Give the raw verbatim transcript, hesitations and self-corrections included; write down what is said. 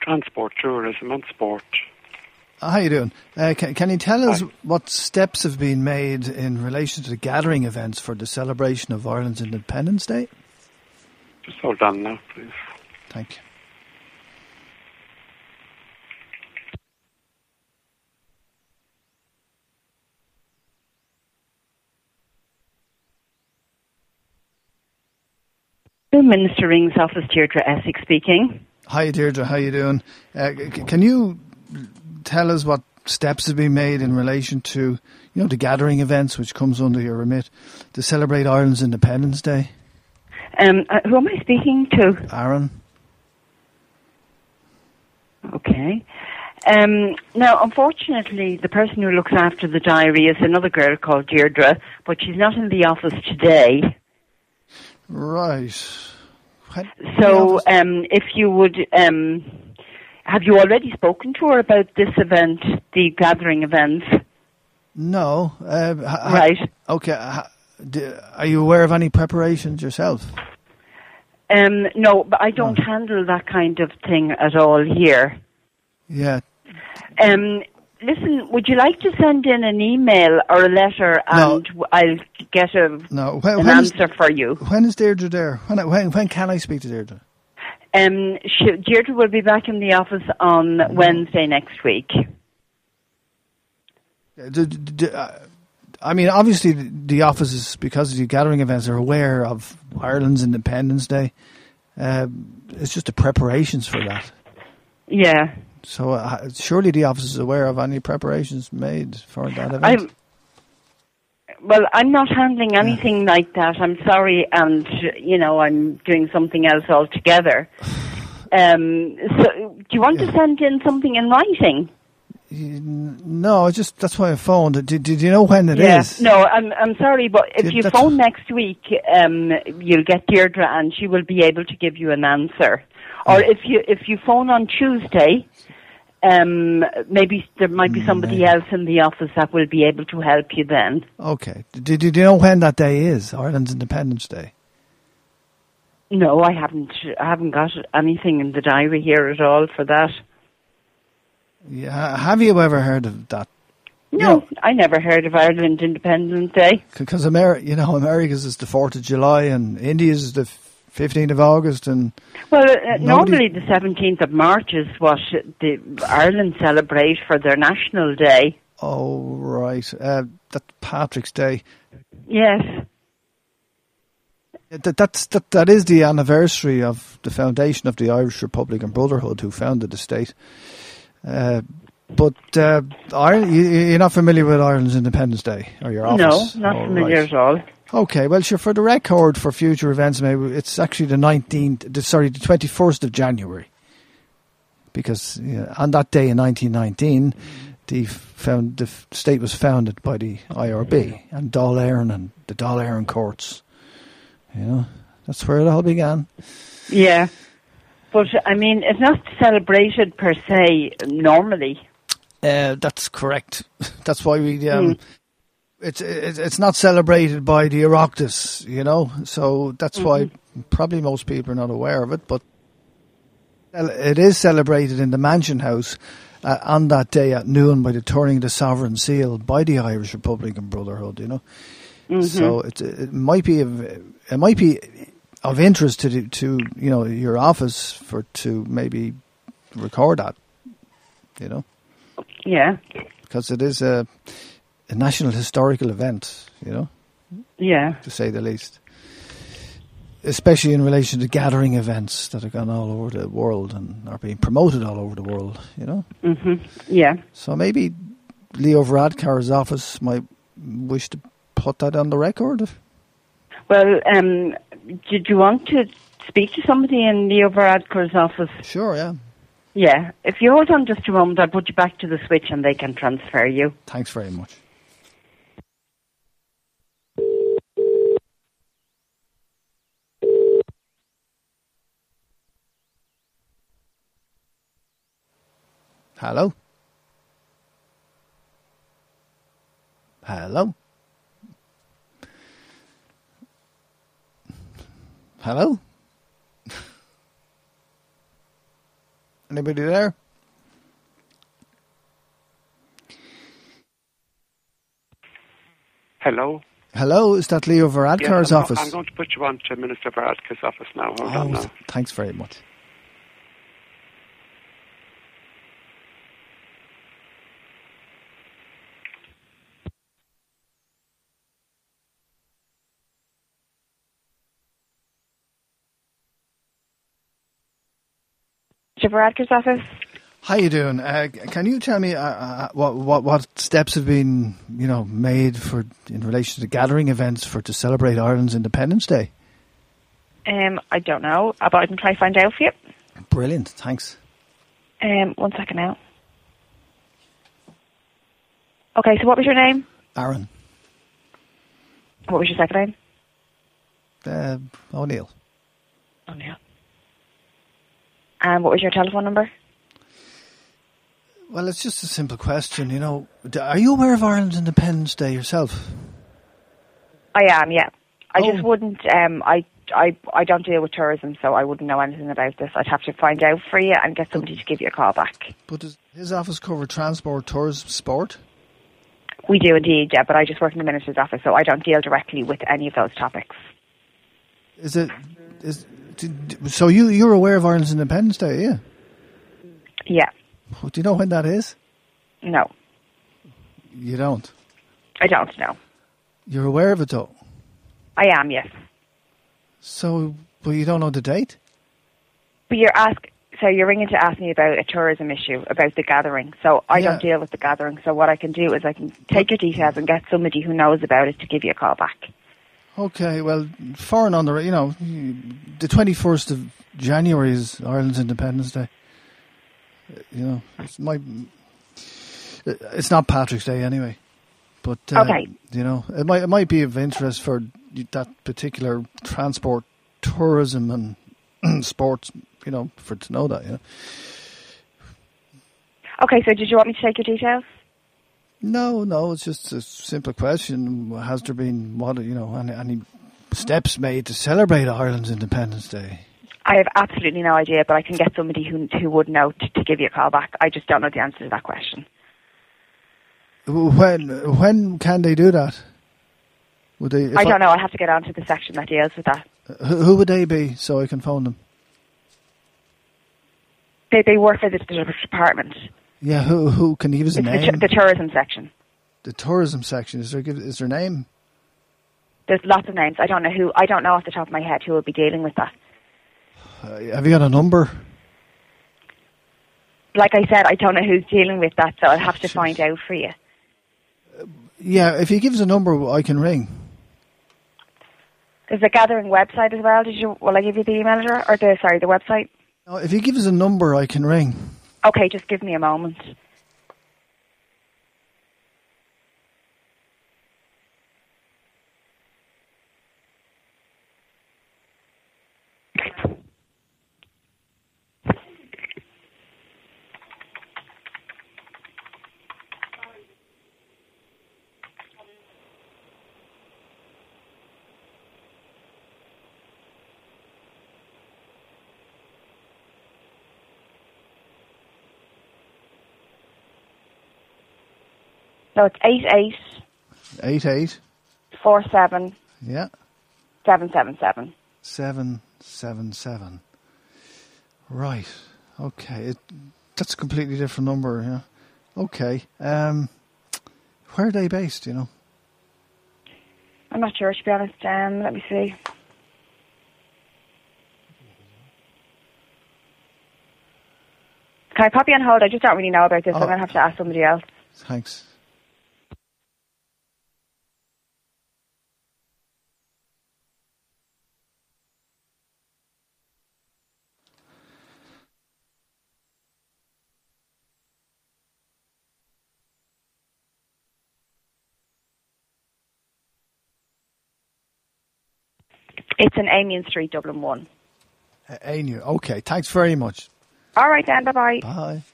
Transport, tourism and sport. Uh, how you doing? Uh, can, can you tell us Hi. what steps have been made in relation to the gathering events for the celebration of Ireland's Independence Day? Just hold on now, please. Thank you. The Minister Ring's office, Deirdre Essex speaking. Hi Deirdre, how you doing? Uh, c- can you tell us what steps have been made in relation to, you know, the gathering events which comes under your remit to celebrate Ireland's Independence Day? Um, uh, who am I speaking to? Aaron. Okay. Um, now, unfortunately, the person who looks after the diary is another girl called Deirdre, but she's not in the office today. Right. When, so, um, if you would, um, have you already spoken to her about this event, the gathering events? No. Uh, ha, right. Ha, okay. Ha, do, are you aware of any preparations yourself? Um, no, but I don't oh. handle that kind of thing at all here. Yeah. Um. Listen, would you like to send in an email or a letter and no. I'll get a, no. when, an when answer is, for you? When is Deirdre there? When, when, when can I speak to Deirdre? Um, she, Deirdre will be back in the office on no. Wednesday next week. Do, do, do, uh, I mean, obviously the, the offices, because of the gathering events, are aware of Ireland's Independence Day. Uh, it's just the preparations for that. Yeah. So uh, surely the office is aware of any preparations made for that event? I'm, well, I'm not handling anything yeah. like that. I'm sorry, and, you know, I'm doing something else altogether. Um, so do you want yeah. to send in something in writing? No, just that's why I phoned. Did, did you know when it yeah. is? No, I'm I'm sorry, but if did, you phone next week, um, you'll get Deirdre and she will be able to give you an answer. Or if you if you phone on Tuesday, um, maybe there might be somebody maybe. else in the office that will be able to help you then. Okay. Did, did you know when that day is, Ireland's Independence Day? No, I haven't. I haven't got anything in the diary here at all for that. Yeah. Have you ever heard of that? No, you know, I never heard of Ireland Independence Day. Because Ameri- you know, America's is the fourth of July and India's is the fifteenth of August, and well, uh, normally the seventeenth of March is what the Ireland celebrate for their national day. Oh right, uh, that's Patrick's Day. Yes. That, that's that. That is the anniversary of the foundation of the Irish Republican Brotherhood, who founded the state. Uh, but uh, Ireland, you, you're not familiar with Ireland's Independence Day, or your office? No, not oh, familiar right. at all. Okay, well, sure. For the record, for future events, maybe it's actually the nineteenth. The, sorry, the twenty-first of January, because you know, on that day in nineteen nineteen, the found the state was founded by the I R B and Dáil Éireann and the Dáil Éireann courts. You know, that's where it all began. Yeah, but I mean, it's not celebrated per se normally. Uh, that's correct. That's why we. Um, mm. It's it's it's not celebrated by the Oireachtas, you know. So that's mm-hmm. why probably most people are not aware of it. But it is celebrated in the Mansion House uh, on that day at noon by the turning of the sovereign seal by the Irish Republican Brotherhood. You know. Mm-hmm. So it it might be it might be of interest to the, to you know your office for to maybe record that. You know. Yeah. Because it is a. A national historical event, you know? Yeah. To say the least. Especially in relation to gathering events that have gone all over the world and are being promoted all over the world, you know? Mm-hmm. Yeah. So maybe Leo Varadkar's office might wish to put that on the record. Well, um, did you want to speak to somebody in Leo Varadkar's office? Sure, yeah. Yeah. If you hold on just a moment, I'll put you back to the switch and they can transfer you. Thanks very much. Hello? Hello? Hello? Anybody there? Hello? Hello, is that Leo Varadkar's yes, I'm, office? I'm going to put you on to Minister Varadkar's office now. Hold oh, on now. Thanks very much. Mister Varadkar's office. How you doing? Uh, can you tell me uh, uh, what, what what steps have been, you know, made for in relation to gathering events for to celebrate Ireland's Independence Day? Um, I don't know, but I can try to find out for you. Brilliant, thanks. Um, one second now. Okay, so what was your name? Aaron. What was your second name? Uh, O'Neill. O'Neill. And what was your telephone number? Well, it's just a simple question, you know. Are you aware of Ireland's Independence Day yourself? I am, yeah. I Oh. just wouldn't, um, I, I, I don't deal with tourism, so I wouldn't know anything about this. I'd have to find out for you and get somebody to give you a call back. But does his office cover transport, tourism, sport? We do indeed, yeah, but I just work in the Minister's office, so I don't deal directly with any of those topics. Is it... Is, did, so you, you're aware of Ireland's Independence Day, yeah? Yeah. Do you know when that is? No. You don't? I don't know. You're aware of it, though? I am, yes. So, but you don't know the date? But you're ask, so you're ringing to ask me about a tourism issue, about the gathering. So I Yeah. don't deal with the gathering. So what I can do is I can take your details and get somebody who knows about it to give you a call back. Okay, well, foreign on the, you know, the twenty-first of January is Ireland's Independence Day. You know, it's my, it's not Patrick's Day anyway. But, uh, Okay. you know, it might, it might be of interest for that particular transport, tourism and sports, you know, for to know that, you know. Okay, so did you want me to take your details? No, no, it's just a simple question. Has there been, what, you know, any, any steps made to celebrate Ireland's Independence Day? I have absolutely no idea, but I can get somebody who who would know to, to give you a call back. I just don't know the answer to that question. When when can they do that? Would they? if I don't know. I have to get onto the section that deals with that. Who, who would they be so I can phone them? They they work for the, the department. Yeah, who who can you give us a It's the, name? tu- the tourism section. The tourism section. Is there give is there a name? There's lots of names. I don't know who. I don't know off the top of my head who will be dealing with that. Uh, have you got a number? Like I said, I don't know who's dealing with that, so I'll have to find out for you. Yeah, if you give us a number, I can ring. There's a gathering website as well. Did you? Will I give you the email address or the sorry the website? No, if you give us a number, I can ring. Okay, just give me a moment. So it's eight eight Eight eight. four seven Yeah. seven seven seven. Seven seven seven. Right. Okay. It, that's a completely different number. Yeah. Okay. Um, where are they based? You know. I'm not sure to be honest. Um, let me see. Can I pop you on hold? I just don't really know about this. Oh. I'm going to have to ask somebody else. Thanks. It's in Amiens Street, Dublin one. Uh, Anu. Okay. Thanks very much. All right then. Bye bye. Bye.